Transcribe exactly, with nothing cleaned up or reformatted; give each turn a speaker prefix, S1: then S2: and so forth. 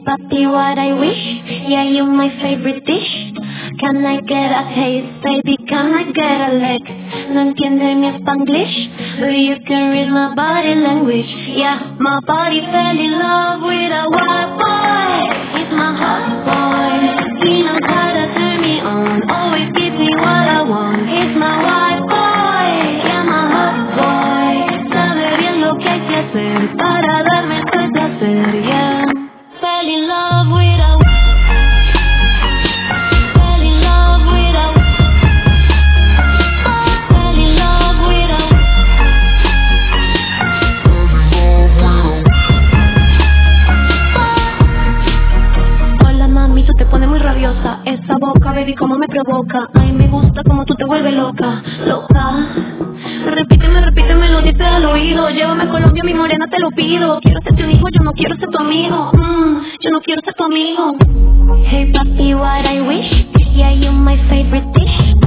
S1: papi, what I wish. Yeah, you my favorite dish. Can I get a taste, baby? Can I get a lick? No entiende mi Spanglish, but you can read my body language. Yeah, my body fell in love with a white boy. He's my hot boy. He knows how to turn me on. Always gives me what I want. He's my white boy. Yeah, my hot boy. Sabe bien lo que hay que hacer para darme este placer. Yeah, fell in love with a esa boca, baby, como me provoca. Ay, me gusta como tú te vuelves loca, loca. Repíteme, repíteme, lo dices al oído. Llévame a Colombia, mi morena, te lo pido. Quiero ser tu hijo, yo no quiero ser tu amigo. mm, Yo no quiero ser tu amigo. Hey, papi, what I wish. Yeah, you my favorite dish.